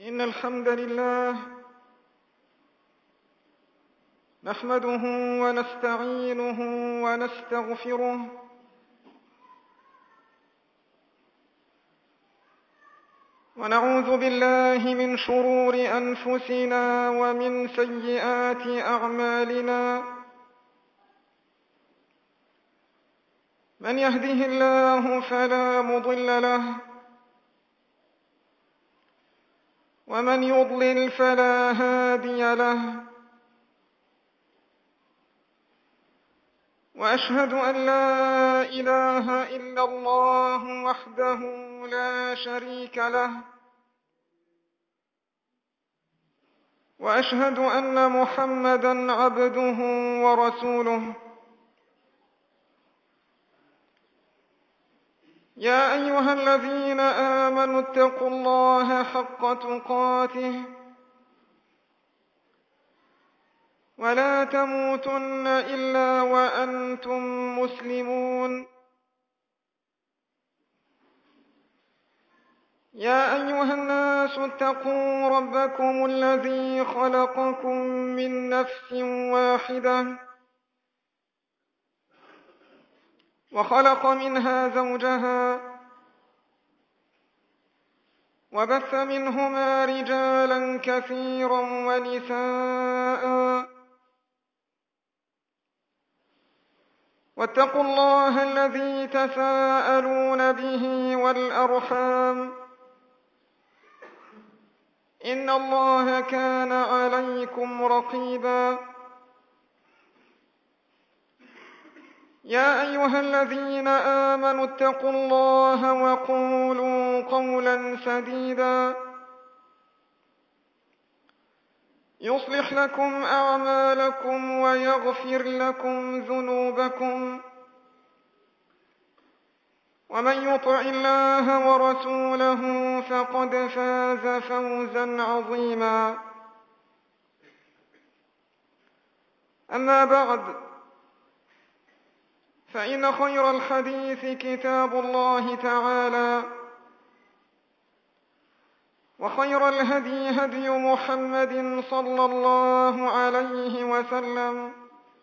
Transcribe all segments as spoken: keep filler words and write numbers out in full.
إن الحمد لله نحمده ونستعينه ونستغفره ونعوذ بالله من شرور أنفسنا ومن سيئات أعمالنا. من يهده الله فلا مضل له ومن يضلل فلا هادي له، وأشهد أن لا إله إلا الله وحده لا شريك له، وأشهد أن محمدًا عبده ورسوله. يا أيها الذين آمنوا اتقوا الله حق تقاته ولا تموتن إلا وأنتم مسلمون. يا أيها الناس اتقوا ربكم الذي خلقكم من نفس واحدة وخلق منها زوجها وبث منهما رجالا كثيرا ونساء، واتقوا الله الذي تساءلون به والأرحام إن الله كان عليكم رقيبا. يا أيها الذين آمنوا اتقوا الله وقولوا قولا سديدا يصلح لكم أعمالكم ويغفر لكم ذنوبكم، ومن يطع الله ورسوله فقد فاز فوزا عظيما. أما بعد، فإن خير الحديث كتاب الله تعالى، وخير الهدي هدي محمد صلى الله عليه وسلم،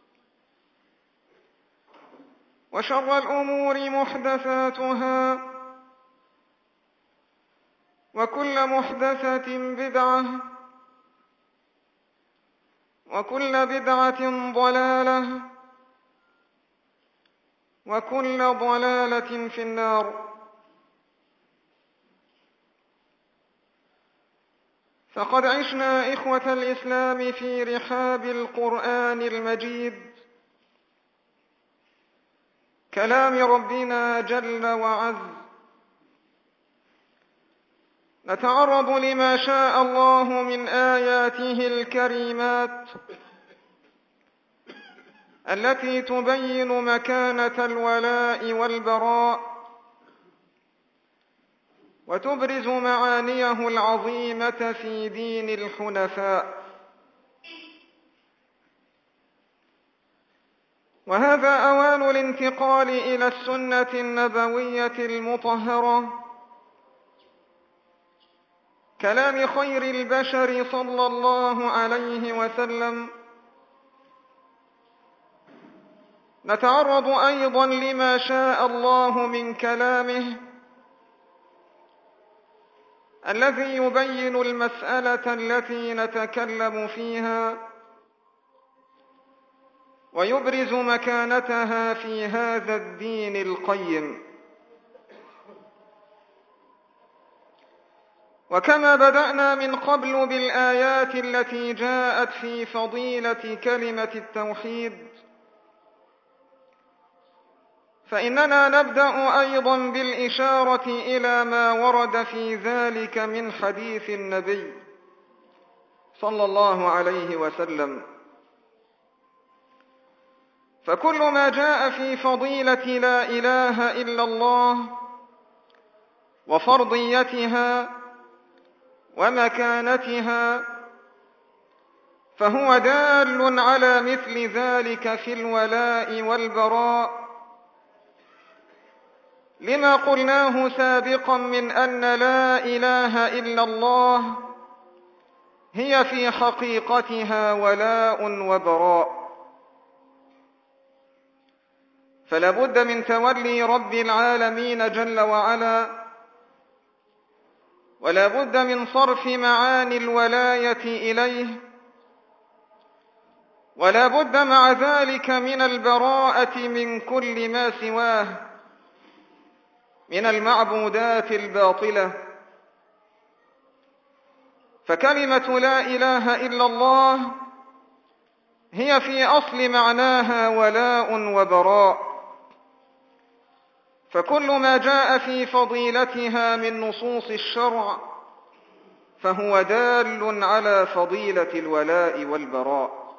وشر الأمور محدثاتها، وكل محدثة بدعة، وكل بدعة ضلالة، وكل ضلالة في النار. فقد عشنا إخوة الإسلام في رحاب القرآن المجيد، كلام ربنا جل وعز، نتعرض لما شاء الله من آياته الكريمات التي تبين مكانة الولاء والبراء، وتبرز معانيه العظيمة في دين الحنفاء. وهذا أوان الانتقال إلى السنة النبوية المطهرة، كلام خير البشر صلى الله عليه وسلم. نتعرض أيضا لما شاء الله من كلامه الذي يبين المسألة التي نتكلم فيها، ويبرز مكانتها في هذا الدين القيم. وكما بدأنا من قبل بالآيات التي جاءت في فضيلة كلمة التوحيد، فإننا نبدأ أيضا بالإشارة إلى ما ورد في ذلك من حديث النبي صلى الله عليه وسلم. فكل ما جاء في فضيلة لا إله إلا الله وفرضيتها ومكانتها فهو دال على مثل ذلك في الولاء والبراء، لما قلناه سابقا من أن لا إله إلا الله هي في حقيقتها ولاء وبراء، فلا بد من تولي رب العالمين جل وعلا، ولا بد من صرف معاني الولاية إليه، ولا بد مع ذلك من البراءة من كل ما سواه من المعبودات الباطلة. فكلمة لا إله إلا الله هي في أصل معناها ولاء وبراء، فكل ما جاء في فضيلتها من نصوص الشرع فهو دال على فضيلة الولاء والبراء.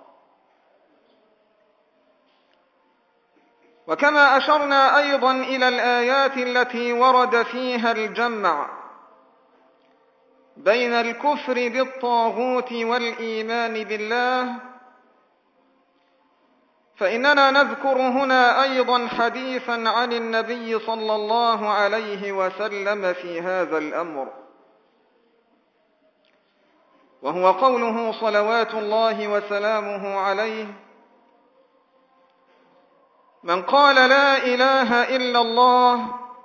وكما أشرنا أيضا إلى الآيات التي ورد فيها الجمع بين الكفر بالطاغوت والإيمان بالله، فإننا نذكر هنا أيضا حديثا عن النبي صلى الله عليه وسلم في هذا الأمر، وهو قوله صلوات الله وسلامه عليه: من قال لا إله إلا الله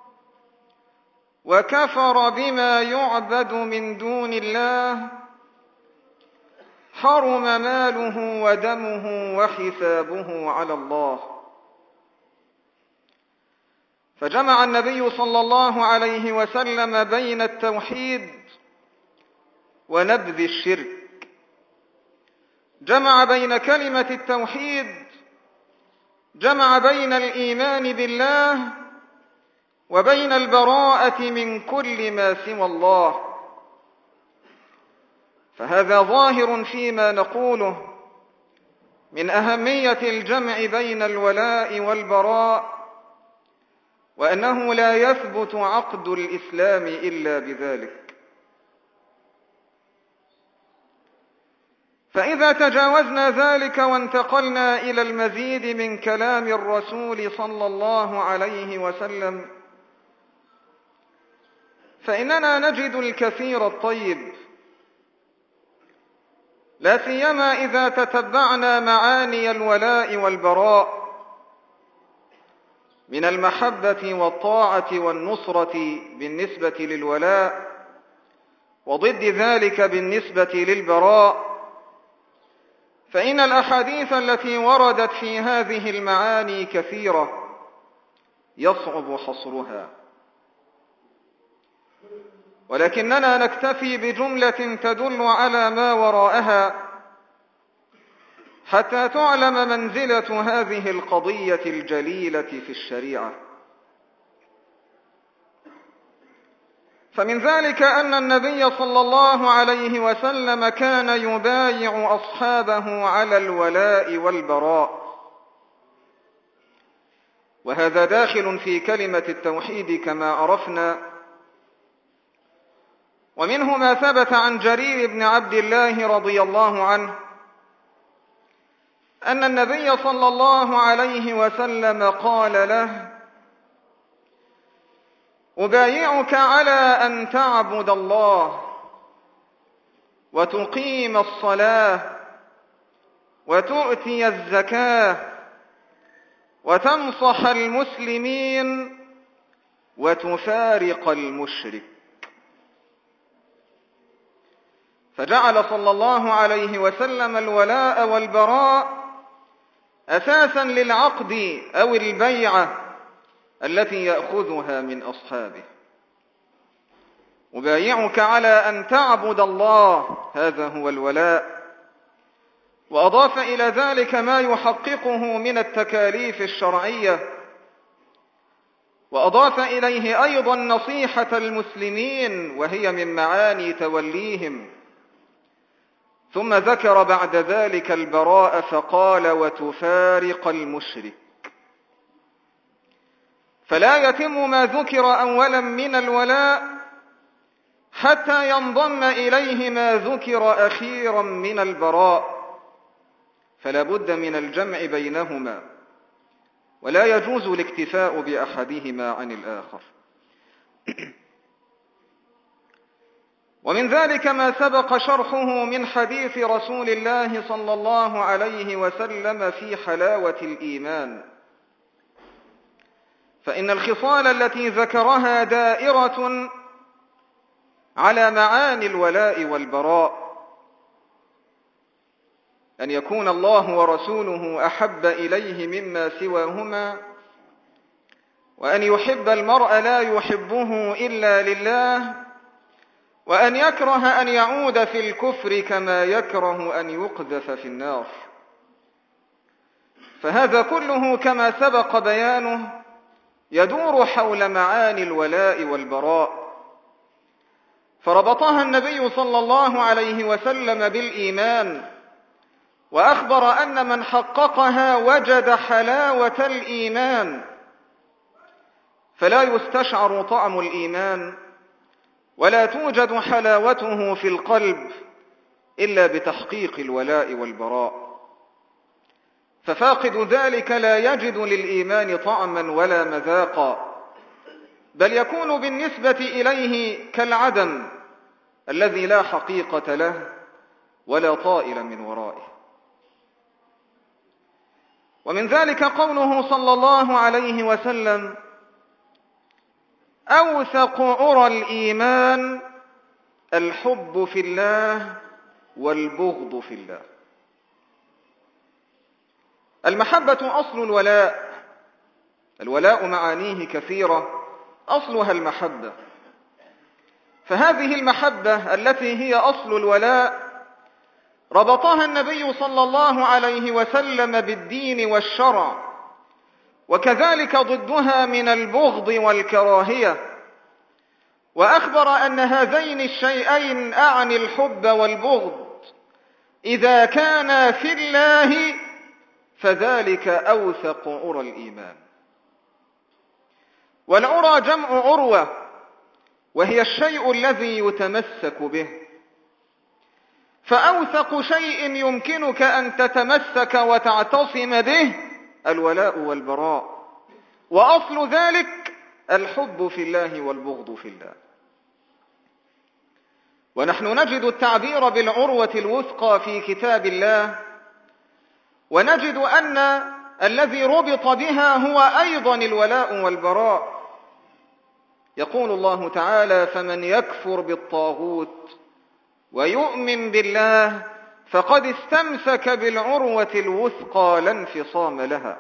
وكفر بما يعبد من دون الله حرم ماله ودمه وحسابه على الله. فجمع النبي صلى الله عليه وسلم بين التوحيد ونبذ الشرك، جمع بين كلمة التوحيد، جمع بين الإيمان بالله وبين البراءة من كل ما سوى الله. فهذا ظاهر فيما نقوله من أهمية الجمع بين الولاء والبراء، وأنه لا يثبت عقد الإسلام إلا بذلك. فإذا تجاوزنا ذلك وانتقلنا إلى المزيد من كلام الرسول صلى الله عليه وسلم، فإننا نجد الكثير الطيب، لا سيما إذا تتبعنا معاني الولاء والبراء من المحبة والطاعة والنصرة بالنسبة للولاء، وضد ذلك بالنسبة للبراء. فإن الأحاديث التي وردت في هذه المعاني كثيرة يصعب حصرها، ولكننا نكتفي بجملة تدل على ما وراءها حتى تعلم منزلة هذه القضية الجليلة في الشريعة. فمن ذلك أن النبي صلى الله عليه وسلم كان يبايع أصحابه على الولاء والبراء، وهذا داخل في كلمة التوحيد كما عرفنا. ومنه ما ثبت عن جرير بن عبد الله رضي الله عنه أن النبي صلى الله عليه وسلم قال له: أبايعك على أن تعبد الله وتقيم الصلاة وتؤتي الزكاة وتنصح المسلمين وتفارق المشرك. فجعل صلى الله عليه وسلم الولاء والبراء أساسا للعقد أو البيعة التي يأخذها من أصحابه. أبايعك على أن تعبد الله، هذا هو الولاء. وأضاف إلى ذلك ما يحققه من التكاليف الشرعية، وأضاف إليه أيضا نصيحة المسلمين وهي من معاني توليهم، ثم ذكر بعد ذلك البراء فقال: وتفارق المشرك. فلا يتم ما ذكر أولا من الولاء حتى ينضم إليه ما ذكر أخيرا من البراء، فلا بد من الجمع بينهما، ولا يجوز الاكتفاء بأحدهما عن الآخر. ومن ذلك ما سبق شرحه من حديث رسول الله صلى الله عليه وسلم في حلاوة الإيمان، فإن الخصال التي ذكرها دائرة على معاني الولاء والبراء، أن يكون الله ورسوله أحب إليه مما سواهما، وأن يحب المرء لا يحبه إلا لله، وأن يكره أن يعود في الكفر كما يكره أن يقذف في النار. فهذا كله كما سبق بيانه يدور حول معاني الولاء والبراء، فربطها النبي صلى الله عليه وسلم بالإيمان، وأخبر أن من حققها وجد حلاوة الإيمان، فلا يستشعر طعم الإيمان ولا توجد حلاوته في القلب إلا بتحقيق الولاء والبراء. ففاقد ذلك لا يجد للإيمان طعما ولا مذاقا، بل يكون بالنسبة إليه كالعدم الذي لا حقيقة له ولا طائل من ورائه. ومن ذلك قوله صلى الله عليه وسلم: أوثق عرى الإيمان الحب في الله والبغض في الله. المحبة أصل الولاء، الولاء معانيه كثيرة، أصلها المحبة، فهذه المحبة التي هي أصل الولاء ربطها النبي صلى الله عليه وسلم بالدين والشرع، وكذلك ضدها من البغض والكراهية، وأخبر أن هذين الشيئين أعني الحب والبغض إذا كانا في الله فذلك أوثق عرى الإيمان. والعرى جمع عروة، وهي الشيء الذي يتمسك به، فأوثق شيء يمكنك أن تتمسك وتعتصم به الولاء والبراء، وأصل ذلك الحب في الله والبغض في الله. ونحن نجد التعبير بالعروة الوثقى في كتاب الله، ونجد أن الذي ربط بها هو أيضا الولاء والبراء. يقول الله تعالى: فمن يكفر بالطاغوت ويؤمن بالله فقد استمسك بالعروة الوثقى لا انفصام لها.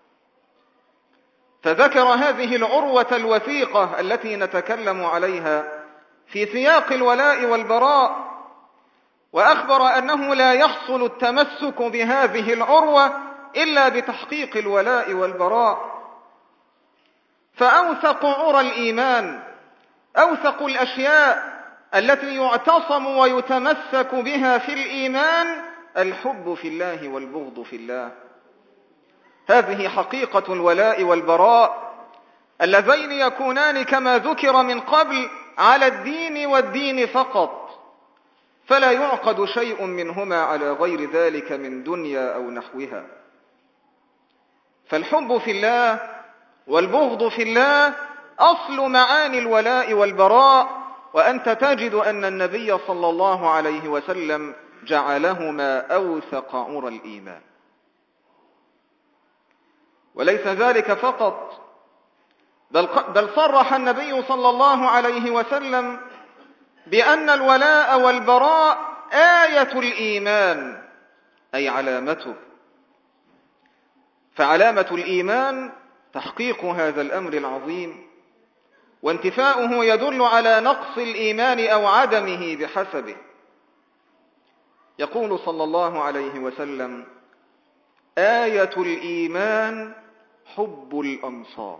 فذكر هذه العروة الوثيقة التي نتكلم عليها في سياق الولاء والبراء، وأخبر أنه لا يحصل التمسك بهذه العروة إلا بتحقيق الولاء والبراء. فأوثق عرى الإيمان، أوثق الأشياء التي يعتصم ويتمسك بها في الإيمان الحب في الله والبغض في الله. هذه حقيقة الولاء والبراء اللذين يكونان كما ذكر من قبل على الدين والدين فقط، فلا يعقد شيء منهما على غير ذلك من دنيا أو نحوها. فالحب في الله والبغض في الله أصل معاني الولاء والبراء، وأنت تجد أن النبي صلى الله عليه وسلم جعلهما أوثق عرى الإيمان. وليس ذلك فقط، بل, بل صرح النبي صلى الله عليه وسلم بأن الولاء والبراء آية الإيمان، أي علامته. فعلامة الإيمان تحقيق هذا الأمر العظيم، وانتفاؤه يدل على نقص الإيمان أو عدمه بحسبه. يقول صلى الله عليه وسلم: آية الإيمان حب الأنصار،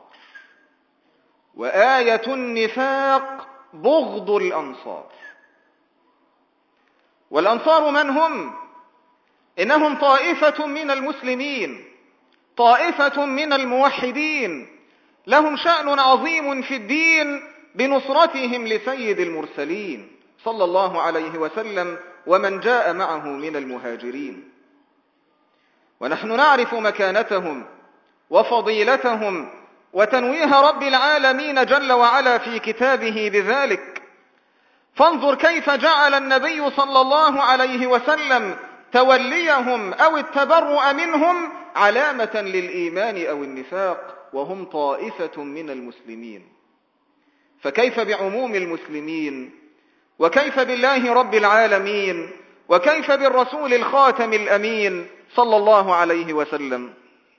وآية النفاق بغض الأنصار. والأنصار من هم؟ إنهم طائفة من المسلمين، طائفة من الموحدين، لهم شأن عظيم في الدين بنصرتهم لسيد المرسلين صلى الله عليه وسلم ومن جاء معه من المهاجرين. ونحن نعرف مكانتهم وفضيلتهم وتنويه رب العالمين جل وعلا في كتابه بذلك، فانظر كيف جعل النبي صلى الله عليه وسلم توليهم أو التبرؤ منهم علامة للإيمان أو النفاق، وهم طائفة من المسلمين. فكيف بعموم المسلمين؟ وكيف بالله رب العالمين؟ وكيف بالرسول الخاتم الأمين صلى الله عليه وسلم؟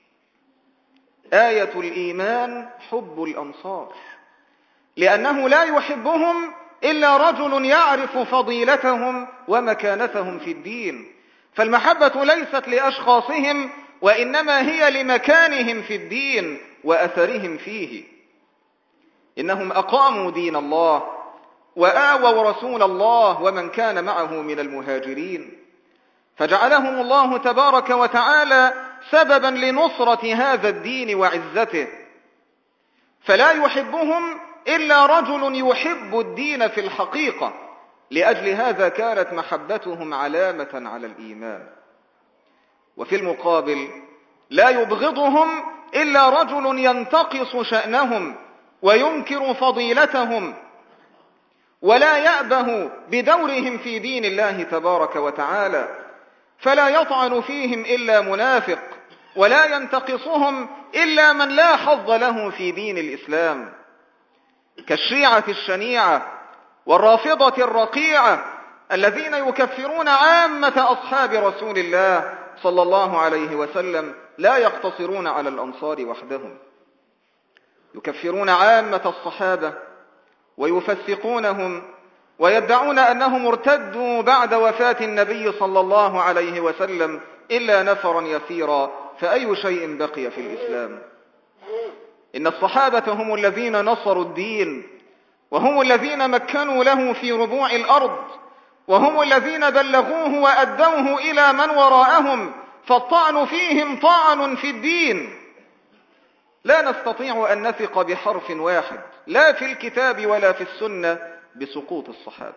آية الإيمان حب الأنصار، لأنه لا يحبهم إلا رجل يعرف فضيلتهم ومكانتهم في الدين. فالمحبة ليست لأشخاصهم، وإنما هي لمكانهم في الدين وأثرهم فيه. إنهم أقاموا دين الله وآووا رسول الله ومن كان معه من المهاجرين، فجعلهم الله تبارك وتعالى سببا لنصرة هذا الدين وعزته. فلا يحبهم إلا رجل يحب الدين في الحقيقة، لأجل هذا كانت محبتهم علامة على الإيمان. وفي المقابل لا يبغضهم إلا رجل ينتقص شأنهم وينكر فضيلتهم، ولا يأبه بدورهم في دين الله تبارك وتعالى، فلا يطعن فيهم إلا منافق، ولا ينتقصهم إلا من لا حظ له في دين الإسلام، كالشيعة الشنيعة والرافضة الرقيعة الذين يكفرون عامة أصحاب رسول الله صلى الله عليه وسلم، لا يقتصرون على الأنصار وحدهم، يكفرون عامة الصحابة ويفسقونهم ويدعون أنهم ارتدوا بعد وفاة النبي صلى الله عليه وسلم إلا نفرا يسيرا، فأي شيء بقي في الإسلام؟ إن الصحابة هم الذين نصروا الدين، وهم الذين مكنوا له في ربوع الأرض، وهم الذين بلغوه وأدوه إلى من وراءهم، فالطعن فيهم طعن في الدين. لا نستطيع أن نثق بحرف واحد لا في الكتاب ولا في السنة بسقوط الصحابة.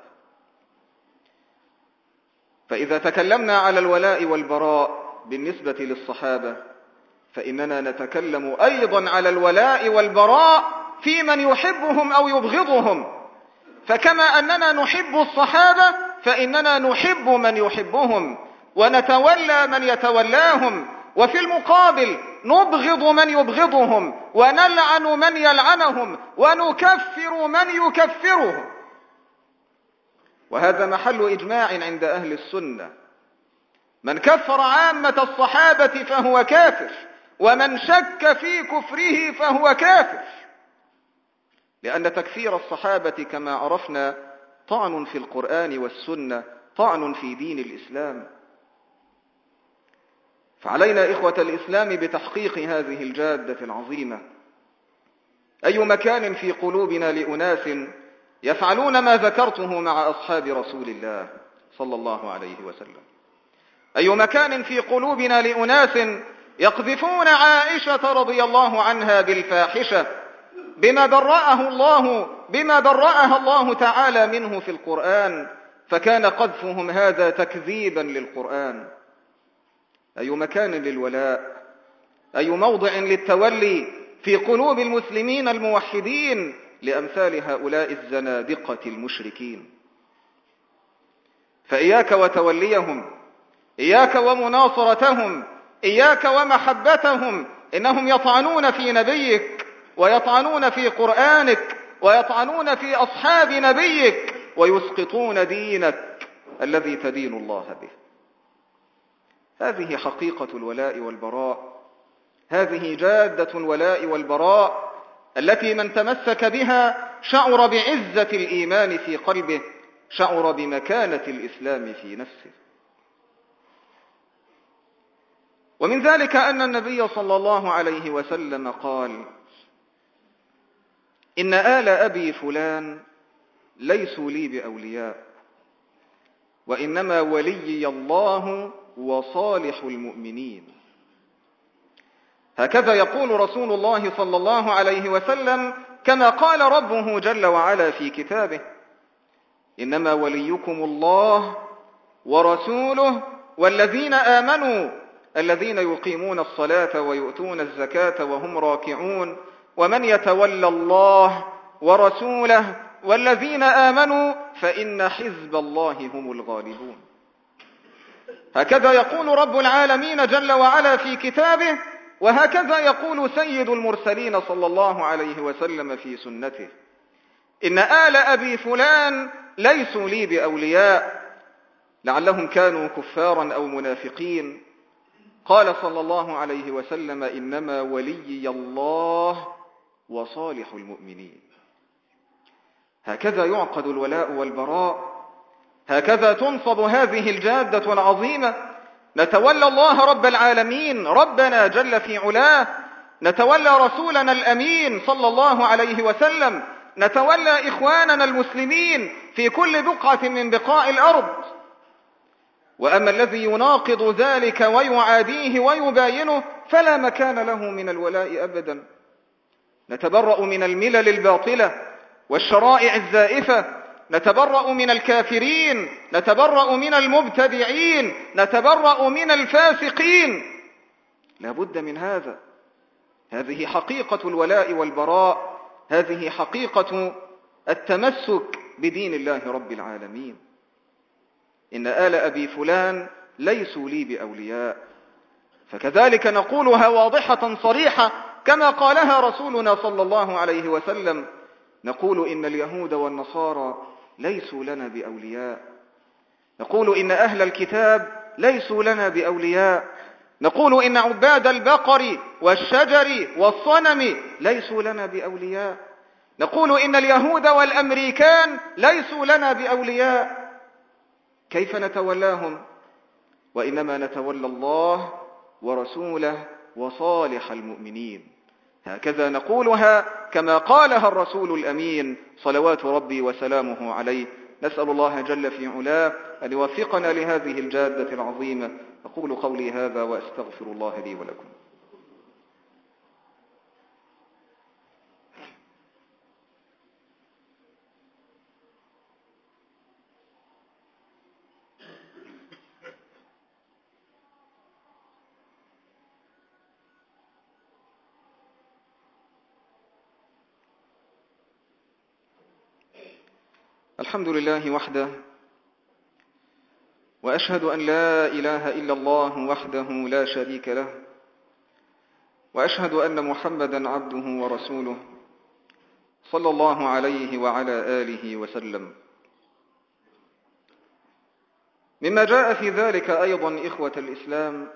فإذا تكلمنا على الولاء والبراء بالنسبة للصحابة، فإننا نتكلم أيضا على الولاء والبراء في من يحبهم أو يبغضهم. فكما أننا نحب الصحابة فإننا نحب من يحبهم ونتولى من يتولاهم، وفي المقابل نبغض من يبغضهم ونلعن من يلعنهم ونكفر من يكفرهم. وهذا محل إجماع عند أهل السنة: من كفر عامة الصحابة فهو كافر، ومن شك في كفره فهو كافر، لأن تكفير الصحابة كما عرفنا طعن في القرآن والسنة، طعن في دين الإسلام. فعلينا إخوة الإسلام بتحقيق هذه الجادة العظيمة. أي مكان في قلوبنا لأناس يفعلون ما ذكرته مع أصحاب رسول الله صلى الله عليه وسلم؟ أي مكان في قلوبنا لأناس يقذفون عائشة رضي الله عنها بالفاحشة بما برأه الله بما برأها الله تعالى منه في القرآن، فكان قذفهم هذا تكذيبا للقرآن. أي مكان للولاء، أي موضع للتولي في قلوب المسلمين الموحدين لأمثال هؤلاء الزنادقة المشركين. فإياك وتوليهم، إياك ومناصرتهم، إياك ومحبتهم، إنهم يطعنون في نبيك ويطعنون في قرآنك ويطعنون في أصحاب نبيك ويسقطون دينك الذي تدين الله به. هذه حقيقة الولاء والبراء، هذه جادة الولاء والبراء التي من تمسك بها شعر بعزة الإيمان في قلبه، شعر بمكانة الإسلام في نفسه. ومن ذلك أن النبي صلى الله عليه وسلم قال: إن آل أبي فلان ليسوا لي بأولياء، وإنما وليي الله وصالح المؤمنين. هكذا يقول رسول الله صلى الله عليه وسلم، كما قال ربه جل وعلا في كتابه: إنما وليكم الله ورسوله والذين آمنوا الذين يقيمون الصلاة ويؤتون الزكاة وهم راكعون، ومن يتولى الله ورسوله والذين آمنوا فإن حزب الله هم الغالبون. هكذا يقول رب العالمين جل وعلا في كتابه، وهكذا يقول سيد المرسلين صلى الله عليه وسلم في سنته: إن آل أبي فلان ليسوا لي بأولياء، لعلهم كانوا كفارا أو منافقين. قال صلى الله عليه وسلم: إنما وليي الله وصالح المؤمنين. هكذا يعقد الولاء والبراء، هكذا تنصب هذه الجادة العظيمة. نتولى الله رب العالمين ربنا جل في علاه، نتولى رسولنا الأمين صلى الله عليه وسلم، نتولى إخواننا المسلمين في كل بقعة من بقاع الأرض. وأما الذي يناقض ذلك ويعاديه ويباينه فلا مكان له من الولاء أبدا. نتبرأ من الملل الباطلة والشرائع الزائفة، نتبرأ من الكافرين، نتبرأ من المبتدعين، نتبرأ من الفاسقين. لا بد من هذا. هذه حقيقة الولاء والبراء، هذه حقيقة التمسك بدين الله رب العالمين. إن آل أبي فلان ليسوا لي بأولياء، فكذلك نقولها واضحة صريحة كما قالها رسولنا صلى الله عليه وسلم. نقول إن اليهود والنصارى ليسوا لنا بأولياء، نقول إن أهل الكتاب ليسوا لنا بأولياء، نقول إن عباد البقر والشجر والصنم ليسوا لنا بأولياء، نقول إن اليهود والأمريكان ليسوا لنا بأولياء. كيف نتولاهم؟ وإنما نتولى الله ورسوله وصالح المؤمنين. هكذا نقولها كما قالها الرسول الأمين صلوات ربي وسلامه عليه. نسأل الله جل في علاه أن يوفقنا لهذه الجادة العظيمة. أقول قولي هذا وأستغفر الله لي ولكم. الحمد لله وحده، وأشهد أن لا إله إلا الله وحده لا شريك له، وأشهد أن محمدا عبده ورسوله صلى الله عليه وعلى آله وسلم. مما جاء في ذلك أيضا إخوة الإسلام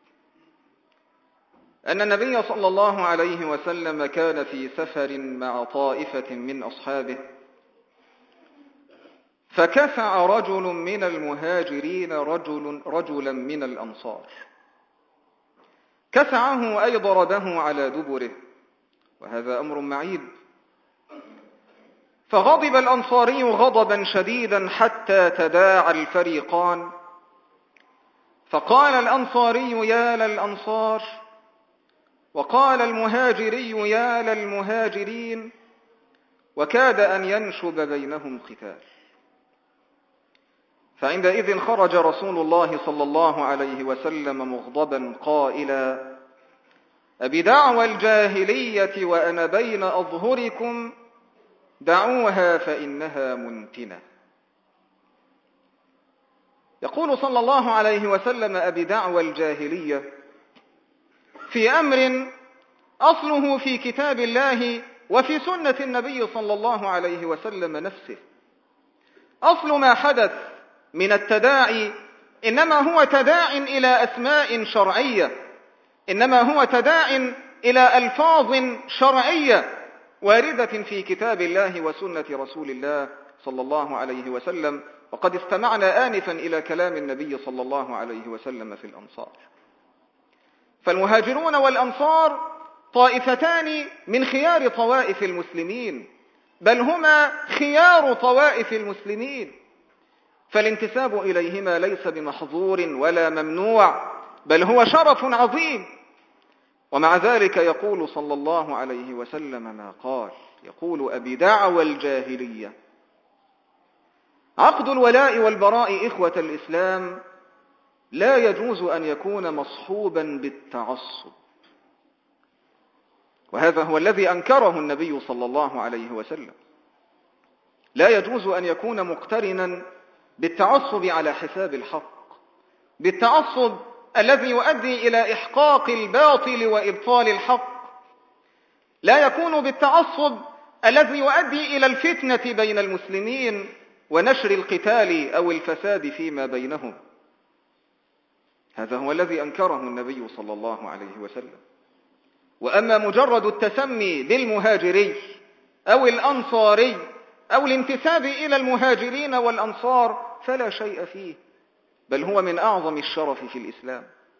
أن النبي صلى الله عليه وسلم كان في سفر مع طائفة من أصحابه، فكفع رجل من المهاجرين رجل رجلا من الأنصار، كفعه أي ضربه على دبره، وهذا أمر معيب. فغضب الأنصاري غضبا شديدا حتى تداعى الفريقان، فقال الأنصاري: يا للأنصار، وقال المهاجري: يا للمهاجرين، وكاد أن ينشب بينهم قتال. فعندئذ خرج رسول الله صلى الله عليه وسلم مغضبا قائلا: أبدعوى الجاهلية وأنا بين أظهركم دعوها فإنها منتنة. يقول صلى الله عليه وسلم: أبدعوى الجاهلية في أمر أصله في كتاب الله وفي سنة النبي صلى الله عليه وسلم نفسه. أصل ما حدث من التداعي إنما هو تداع إلى أسماء شرعية، إنما هو تداع إلى ألفاظ شرعية واردة في كتاب الله وسنة رسول الله صلى الله عليه وسلم. وقد استمعنا آنفا إلى كلام النبي صلى الله عليه وسلم في الأنصار. فالمهاجرون والأنصار طائفتان من خيار طوائف المسلمين، بل هما خيار طوائف المسلمين، فالانتساب إليهما ليس بمحظور ولا ممنوع، بل هو شرف عظيم. ومع ذلك يقول صلى الله عليه وسلم ما قال، يقول: أبدعوى الجاهلية. عقد الولاء والبراء إخوة الإسلام لا يجوز أن يكون مصحوبا بالتعصب، وهذا هو الذي أنكره النبي صلى الله عليه وسلم. لا يجوز أن يكون مقترنا بالتعصب على حساب الحق، بالتعصب الذي يؤدي إلى إحقاق الباطل وإبطال الحق. لا يكون بالتعصب الذي يؤدي إلى الفتنة بين المسلمين ونشر القتال أو الفساد فيما بينهم. هذا هو الذي أنكره النبي صلى الله عليه وسلم. وأما مجرد التسمي بالمهاجري أو الأنصاري أو الانتساب إلى المهاجرين والأنصار فلا شيء فيه، بل هو من أعظم الشرف في الإسلام.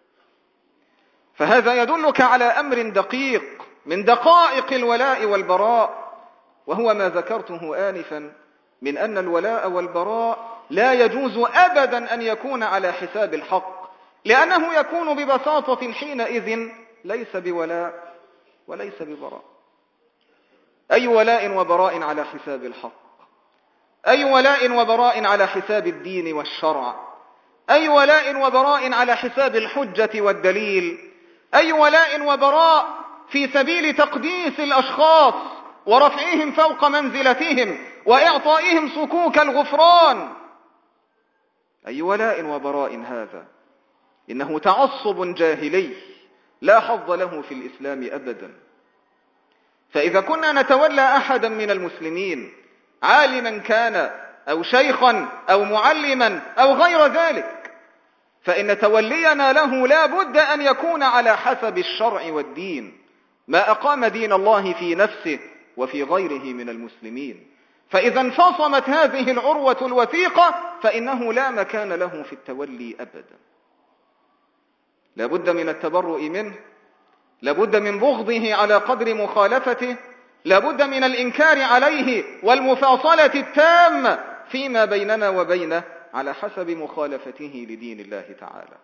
فهذا يدلك على أمر دقيق من دقائق الولاء والبراء، وهو ما ذكرته آنفا من أن الولاء والبراء لا يجوز أبدا أن يكون على حساب الحق، لأنه يكون ببساطة حينئذ ليس بولاء وليس ببراء. أي ولاء وبراء على حساب الحق؟ أي ولاء وبراء على حساب الدين والشرع؟ أي ولاء وبراء على حساب الحجة والدليل؟ أي ولاء وبراء في سبيل تقديس الأشخاص ورفعهم فوق منزلتهم وإعطائهم صكوك الغفران؟ أي ولاء وبراء هذا؟ إنه تعصب جاهلي لا حظ له في الإسلام أبدا. فإذا كنا نتولى أحدا من المسلمين، عالما كان أو شيخا أو معلما أو غير ذلك، فإن تولينا له لا بد أن يكون على حسب الشرع والدين، ما أقام دين الله في نفسه وفي غيره من المسلمين. فإذا انفصمت هذه العروة الوثيقة فإنه لا مكان له في التولي أبدا. لا بد من التبرؤ منه، لا بد من بغضه على قدر مخالفته، لا بد من الإنكار عليه والمفاصلة التامة فيما بيننا وبينه على حسب مخالفته لدين الله تعالى.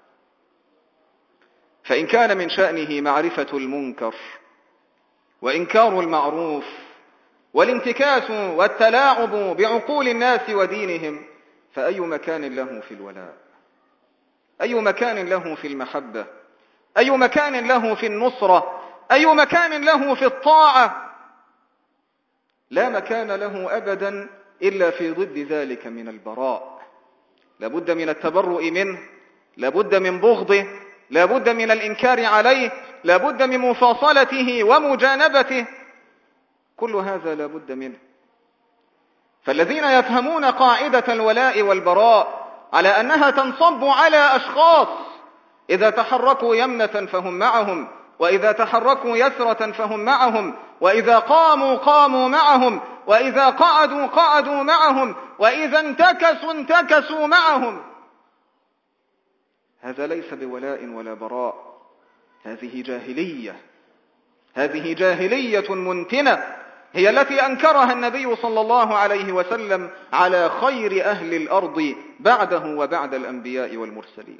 فإن كان من شأنه معرفة المنكر وإنكار المعروف والانتكاس والتلاعب بعقول الناس ودينهم، فأي مكان له في الولاء؟ أي مكان له في المحبة؟ أي مكان له في النصرة؟ أي مكان له في الطاعة؟ لا مكان له أبدا إلا في ضد ذلك من البراء. لابد من التبرؤ منه، لابد من بغضه، لابد من الإنكار عليه، لابد من مفاصلته ومجانبته. كل هذا لابد منه. فالذين يفهمون قاعدة الولاء والبراء على أنها تنصب على أشخاص، إذا تحركوا يمنة فهم معهم، وإذا تحركوا يسرة فهم معهم، وإذا قاموا قاموا معهم، وإذا قعدوا قعدوا معهم، وإذا انتكسوا انتكسوا معهم، هذا ليس بولاء ولا براء. هذه جاهلية، هذه جاهلية منتنة، هي التي أنكرها النبي صلى الله عليه وسلم على خير أهل الأرض بعده وبعد الأنبياء والمرسلين.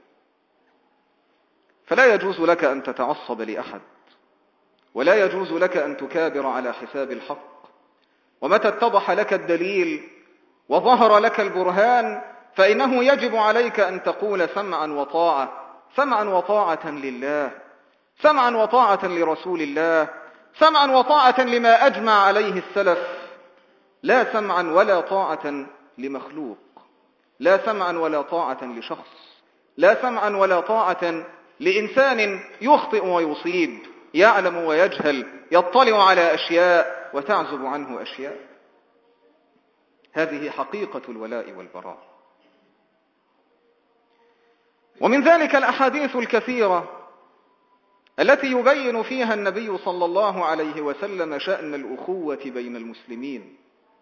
فلا يجوز لك أن تتعصب لأحد، ولا يجوز لك أن تكابر على حساب الحق. ومتى اتضح لك الدليل وظهر لك البرهان فإنه يجب عليك أن تقول سمعا وطاعة، سمعا وطاعة لله، سمعا وطاعة لرسول الله، سمعا وطاعة لما أجمع عليه السلف، لا سمعا ولا طاعة لمخلوق، لا سمعا ولا طاعة لشخص، لا سمعا ولا طاعة لإنسان يخطئ ويصيب، يعلم ويجهل، يطلع على أشياء وتعزب عنه أشياء. هذه حقيقة الولاء والبراء. ومن ذلك الأحاديث الكثيرة التي يبين فيها النبي صلى الله عليه وسلم شأن الأخوة بين المسلمين،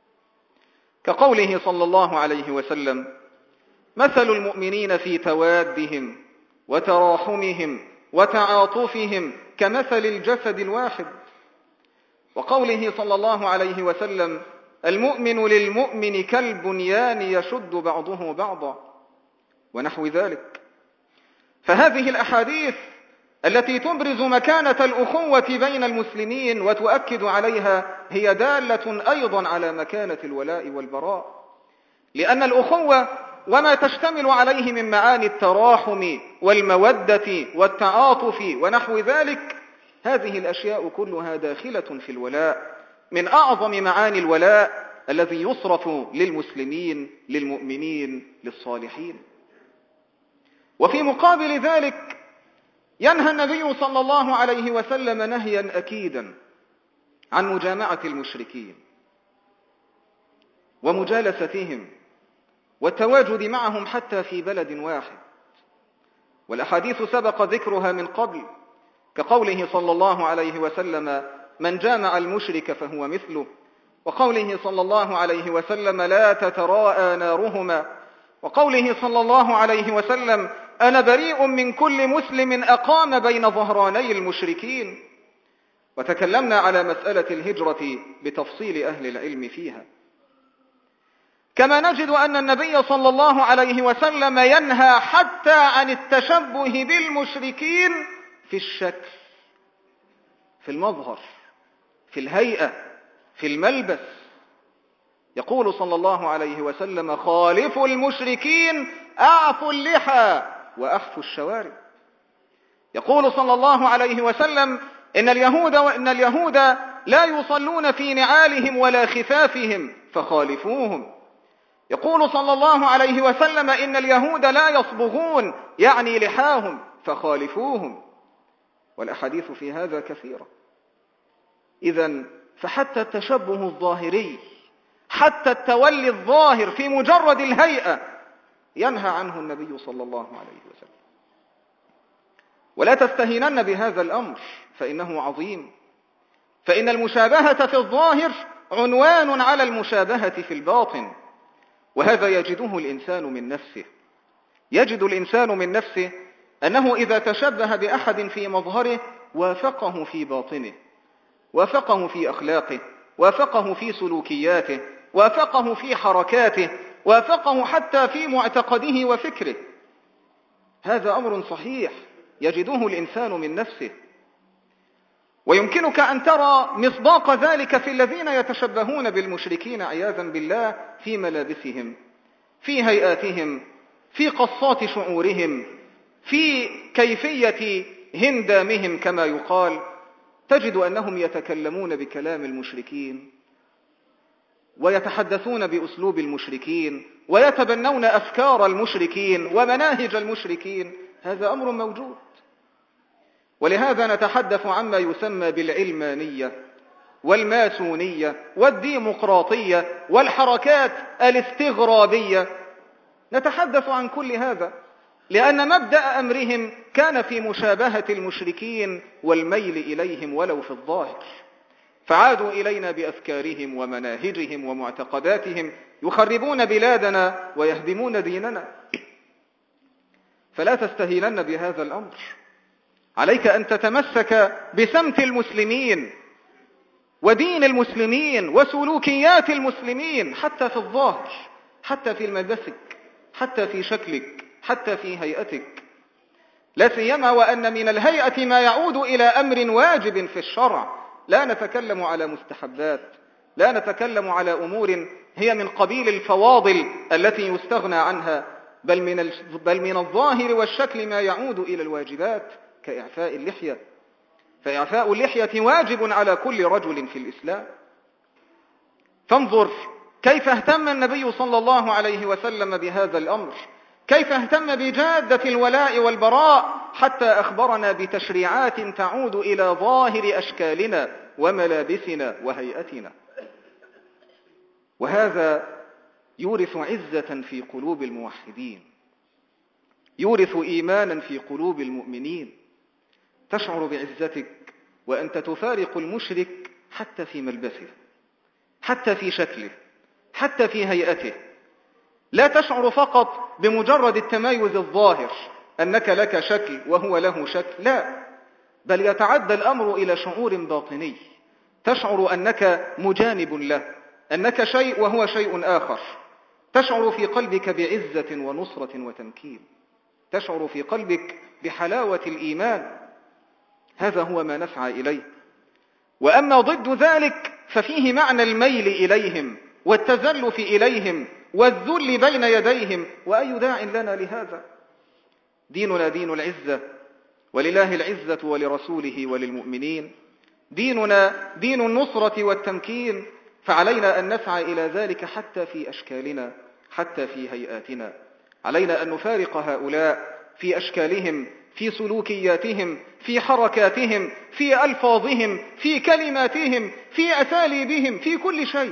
كقوله صلى الله عليه وسلم: مثل المؤمنين في توادهم وتراحمهم وتعاطفهم كمثل الجسد الواحد. وقوله صلى الله عليه وسلم: المؤمن للمؤمن كالبنيان يشد بعضه بعضا، ونحو ذلك. فهذه الأحاديث التي تبرز مكانة الأخوة بين المسلمين وتؤكد عليها هي دالة أيضا على مكانة الولاء والبراء، لأن الأخوة وما تشتمل عليه من معاني التراحم والمودة والتعاطف ونحو ذلك، هذه الأشياء كلها داخلة في الولاء. من أعظم معاني الولاء الذي يصرف للمسلمين للمؤمنين للصالحين. وفي مقابل ذلك ينهى النبي صلى الله عليه وسلم نهيا أكيدا عن مجامعة المشركين ومجالستهم والتواجد معهم حتى في بلد واحد، والأحاديث سبق ذكرها من قبل، كقوله صلى الله عليه وسلم: من جامع المشرك فهو مثله، وقوله صلى الله عليه وسلم: لا تتراءى نارهما، وقوله صلى الله عليه وسلم: أنا بريء من كل مسلم أقام بين ظهراني المشركين. وتكلمنا على مسألة الهجرة بتفصيل أهل العلم فيها. كما نجد أن النبي صلى الله عليه وسلم ينهى حتى عن التشبه بالمشركين في الشكل، في المظهر، في الهيئة، في الملبس. يقول صلى الله عليه وسلم: خالفوا المشركين أعفوا اللحى وأحفوا الشوارب. يقول صلى الله عليه وسلم: إن اليهود وإن اليهود لا يصلون في نعالهم ولا خفافهم فخالفوهم. يقول صلى الله عليه وسلم: إن اليهود لا يصبغون، يعني لحاهم، فخالفوهم. والأحاديث في هذا كثيرة. إذن فحتى التشبه الظاهري، حتى التولي الظاهر في مجرد الهيئة، ينهى عنه النبي صلى الله عليه وسلم. ولا تستهينن بهذا الأمر فإنه عظيم، فإن المشابهة في الظاهر عنوان على المشابهة في الباطن، وهذا يجده الإنسان من نفسه. يجد الإنسان من نفسه أنه إذا تشبه بأحد في مظهره وافقه في باطنه، وافقه في أخلاقه، وافقه في سلوكياته، وافقه في حركاته، وافقه حتى في معتقده وفكره. هذا أمر صحيح يجده الإنسان من نفسه. ويمكنك أن ترى مصداق ذلك في الذين يتشبهون بالمشركين عياذا بالله في ملابسهم، في هيئاتهم، في قصات شعورهم، في كيفية هندامهم كما يقال. تجد أنهم يتكلمون بكلام المشركين، ويتحدثون بأسلوب المشركين، ويتبنون أفكار المشركين ومناهج المشركين. هذا أمر موجود. ولهذا نتحدث عما يسمى بالعلمانية والماسونية والديمقراطية والحركات الاستغرابية. نتحدث عن كل هذا لأن مبدأ أمرهم كان في مشابهة المشركين والميل إليهم ولو في الظاهر، فعادوا إلينا بأفكارهم ومناهجهم ومعتقداتهم، يخربون بلادنا ويهدمون ديننا. فلا تستهينن بهذا الأمر. عليك أن تتمسك بسمت المسلمين ودين المسلمين وسلوكيات المسلمين، حتى في الظاهر، حتى في ملبسك، حتى في شكلك، حتى في هيئتك. لا سيما وأن من الهيئة ما يعود إلى أمر واجب في الشرع. لا نتكلم على مستحبات، لا نتكلم على أمور هي من قبيل الفواضل التي يستغنى عنها، بل من, بل من الظاهر والشكل ما يعود إلى الواجبات كإعفاء اللحية. فإعفاء اللحية واجب على كل رجل في الإسلام. فانظر كيف اهتم النبي صلى الله عليه وسلم بهذا الأمر، كيف اهتم بجادة الولاء والبراء، حتى أخبرنا بتشريعات تعود إلى ظاهر أشكالنا وملابسنا وهيئتنا. وهذا يورث عزة في قلوب الموحدين، يورث إيمانا في قلوب المؤمنين. تشعر بعزتك وأنت تفارق المشرك حتى في ملبسه، حتى في شكله، حتى في هيئته. لا تشعر فقط بمجرد التميز الظاهر أنك لك شكل وهو له شكل، لا، بل يتعدى الأمر إلى شعور باطني. تشعر أنك مجانب له، أنك شيء وهو شيء آخر. تشعر في قلبك بعزة ونصرة وتمكين، تشعر في قلبك بحلاوة الإيمان. هذا هو ما نسعى إليه. وأما ضد ذلك ففيه معنى الميل إليهم والتزلف إليهم والذل بين يديهم. وأي داع لنا لهذا؟ ديننا دين العزة، ولله العزة ولرسوله وللمؤمنين. ديننا دين النصرة والتمكين، فعلينا أن نسعى إلى ذلك حتى في أشكالنا، حتى في هيئاتنا. علينا أن نفارق هؤلاء في أشكالهم، في سلوكياتهم، في حركاتهم، في ألفاظهم، في كلماتهم، في أساليبهم، في كل شيء.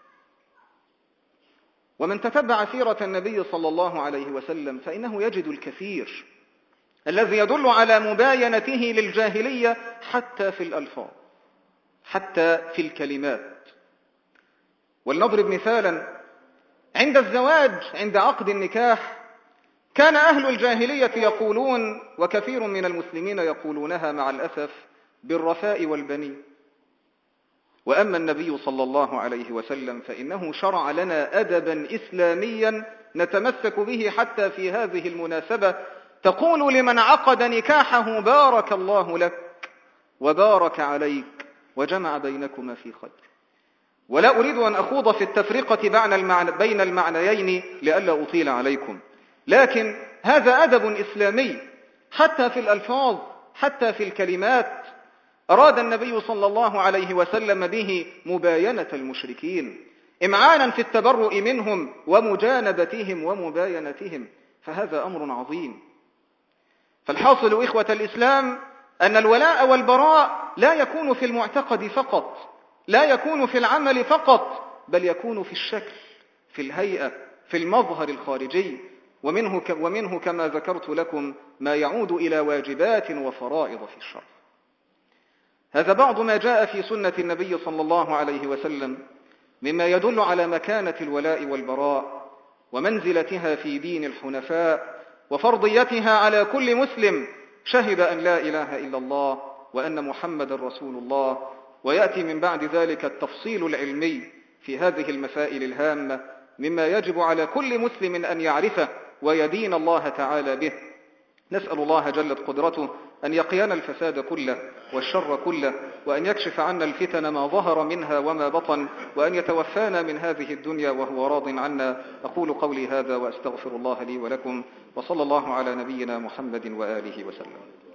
ومن تتبع سيرة النبي صلى الله عليه وسلم فإنه يجد الكثير الذي يدل على مباينته للجاهلية حتى في الألفاظ، حتى في الكلمات. ولنضرب مثالا: عند الزواج، عند عقد النكاح، كان أهل الجاهلية يقولون، وكثير من المسلمين يقولونها مع الأسف، بالرفاء والبنين. وأما النبي صلى الله عليه وسلم فإنه شرع لنا أدبا إسلاميا نتمسك به حتى في هذه المناسبة. تقول لمن عقد نكاحه: بارك الله لك وبارك عليك وجمع بينكما في خير. ولا أريد أن أخوض في التفرقة بين المعنيين لئلا أطيل عليكم، لكن هذا أدب إسلامي حتى في الألفاظ، حتى في الكلمات. أراد النبي صلى الله عليه وسلم به مباينة المشركين، إمعانا في التبرؤ منهم ومجانبتهم ومباينتهم، فهذا أمر عظيم. فالحاصل إخوة الإسلام أن الولاء والبراء لا يكون في المعتقد فقط، لا يكون في العمل فقط، بل يكون في الشكل، في الهيئة، في المظهر الخارجي. ومنه, ومنه كما ذكرت لكم ما يعود إلى واجبات وفرائض في الشرع. هذا بعض ما جاء في سنة النبي صلى الله عليه وسلم مما يدل على مكانة الولاء والبراء ومنزلتها في دين الحنفاء وفرضيتها على كل مسلم شهد أن لا إله إلا الله وأن محمد رسول الله. ويأتي من بعد ذلك التفصيل العلمي في هذه المسائل الهامة مما يجب على كل مسلم أن يعرفه ويدين الله تعالى به. نسأل الله جلت قدرته أن يقينا الفساد كله والشر كله، وأن يكشف عنا الفتن ما ظهر منها وما بطن، وأن يتوفانا من هذه الدنيا وهو راض عنا. أقول قولي هذا وأستغفر الله لي ولكم، وصلى الله على نبينا محمد وآله وسلم.